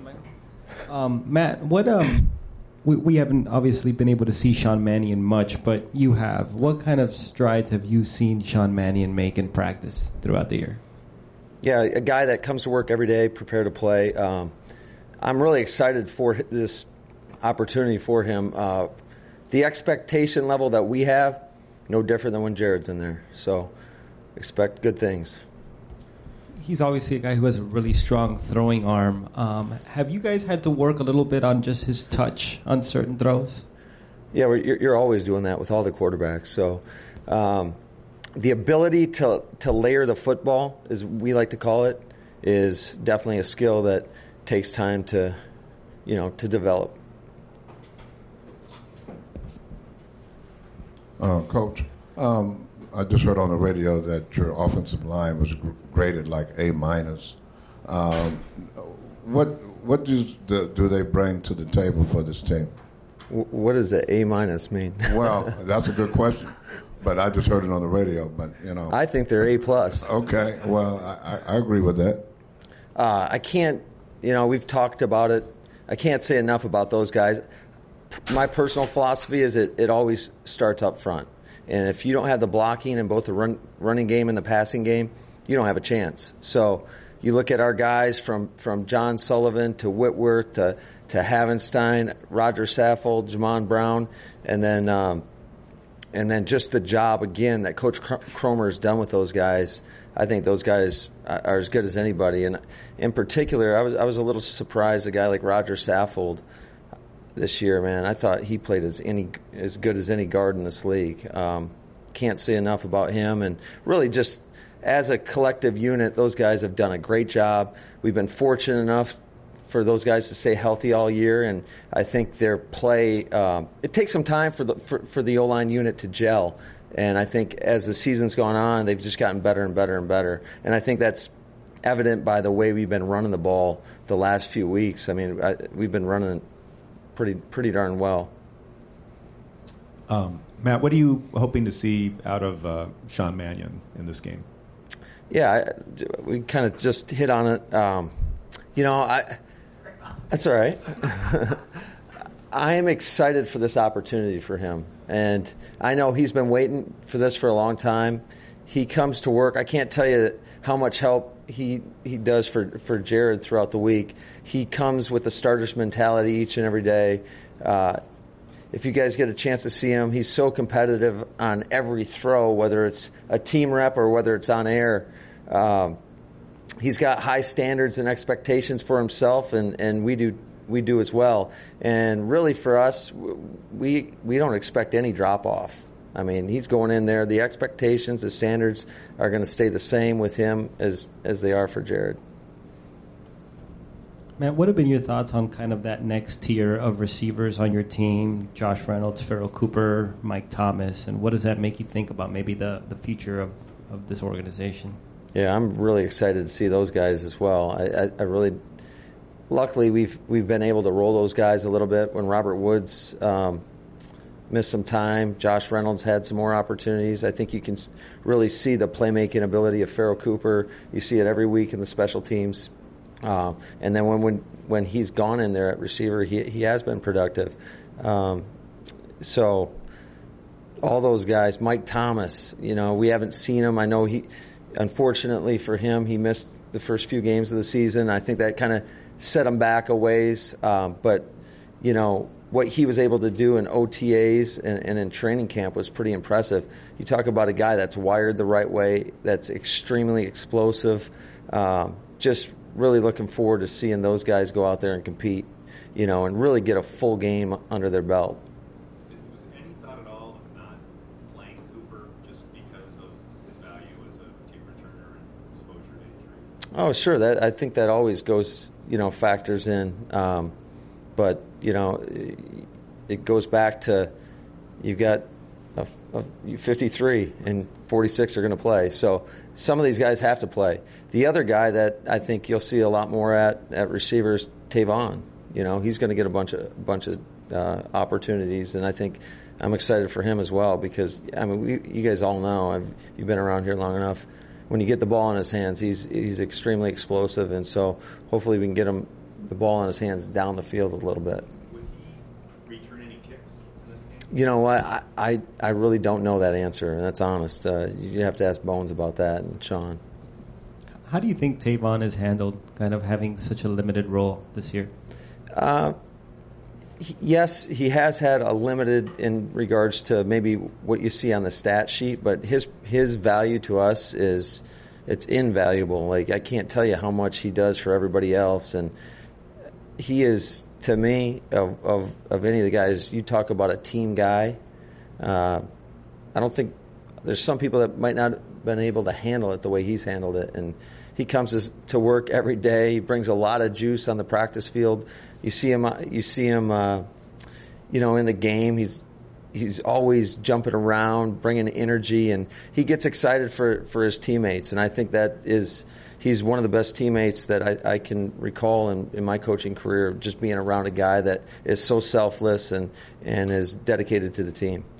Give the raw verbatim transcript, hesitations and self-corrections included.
Um, Matt, what um, we, we haven't obviously been able to see Sean Mannion much, but you have. What kind of strides have you seen Sean Mannion make in practice throughout the year? Yeah, a guy that comes to work every day, prepared to play. Um, I'm really excited for this opportunity for him. Uh, the expectation level that we have, no different than when Jared's in there. So expect good things. He's obviously a guy who has a really strong throwing arm. Um, have you guys had to work a little bit on just his touch on certain throws? Yeah, we're, you're, you're always doing that with all the quarterbacks. So um, the ability to, to layer the football, as we like to call it, is definitely a skill that takes time to, you know, to develop. Uh, Coach, um, I just heard on the radio that your offensive line was graded like A minus. Um, what what do, do they bring to the table for this team? What does the A minus mean? Well, that's a good question, but I just heard it on the radio. But you know, I think they're A plus. Okay, well, I, I agree with that. Uh, I can't, you know, we've talked about it. I can't say enough about those guys. My personal philosophy is it, it always starts up front. And if you don't have the blocking in both the run, running game and the passing game, you don't have a chance. So you look at our guys from, from John Sullivan to Whitworth to, to Havenstein, Roger Saffold, Jamon Brown, and then um, and then just the job, again, that Coach Cromer has done with those guys. I think those guys are as good as anybody. And in particular, I was I was a little surprised a guy like Roger Saffold this year, man. I thought he played as any as good as any guard in this league. Um, can't say enough about him. And really just as a collective unit, those guys have done a great job. We've been fortunate enough for those guys to stay healthy all year, and I think their play, um, it takes some time for the for, for the O-line unit to gel. And I think as the season's gone on, they've just gotten better and better and better. And I think that's evident by the way we've been running the ball the last few weeks. I mean, I, we've been running pretty pretty darn well. Um, Matt, what are you hoping to see out of uh, Sean Mannion in this game? Yeah, I, we kind of just hit on it. Um, you know, I that's all right. I am excited for this opportunity for him. And I know he's been waiting for this for a long time. He comes to work. I can't tell you how much help he he does for, for Jared throughout the week. He comes with a starter's mentality each and every day. Uh, if you guys get a chance to see him, he's so competitive on every throw, whether it's a team rep or whether it's on air. Um, he's got high standards and expectations for himself, and, and we do we do as well. And really for us, we we don't expect any drop-off. I mean, he's going in there. The expectations, the standards are going to stay the same with him as, as they are for Jared. Matt, what have been your thoughts on kind of that next tier of receivers on your team? Josh Reynolds, Pharoh Cooper, Mike Thomas, and what does that make you think about maybe the, the future of, of this organization? Yeah, I'm really excited to see those guys as well. I, I, I really, luckily, we've we've been able to roll those guys a little bit. When Robert Woods um, missed some time, Josh Reynolds had some more opportunities. I think you can really see the playmaking ability of Pharoh Cooper. You see it every week in the special teams. Uh, and then when, when when he's gone in there at receiver, he he has been productive. Um, so all those guys, Mike Thomas, you know, we haven't seen him. I know he, unfortunately for him, he missed the first few games of the season. I think that kind of set him back a ways. Um, but, you know, what he was able to do in O T As and, and in training camp was pretty impressive. You talk about a guy that's wired the right way, that's extremely explosive. Um, just really looking forward to seeing those guys go out there and compete, you know, and really get a full game under their belt. Was any thought at all of not playing Cooper just because of his value as a kick returner and exposure to injury? Oh, sure. That I think that always goes, you know, factors in. Um, but, you know, it goes back to you've got a, a fifty-three and forty-six are going to play. So some of these guys have to play. The other guy that I think you'll see a lot more at, at receivers, Tavon. You know, he's going to get a bunch of bunch of uh, opportunities, and I think I'm excited for him as well because, I mean, we, you guys all know, I've, you've been around here long enough. When you get the ball in his hands, he's he's extremely explosive, and so hopefully we can get him the ball in his hands down the field a little bit. Would he return any kicks in this game? You know what? I, I, I really don't know that answer, and that's honest. Uh, you have to ask Bones about that and Sean. How do you think Tavon has handled kind of having such a limited role this year? Uh, he, yes, he has had a limited in regards to maybe what you see on the stat sheet, but his his value to us is it's invaluable. Like, I can't tell you how much he does for everybody else, and he is, to me, of of, of any of the guys, you talk about a team guy. Uh, I don't think there's some people that might not have been able to handle it the way he's handled it, and he comes to work every day. He brings a lot of juice on the practice field. You see him. You see him. Uh, you know, in the game, he's he's always jumping around, bringing energy, and he gets excited for, for his teammates. And I think that is he's one of the best teammates that I, I can recall in, in my coaching career. Just being around a guy that is so selfless and and is dedicated to the team.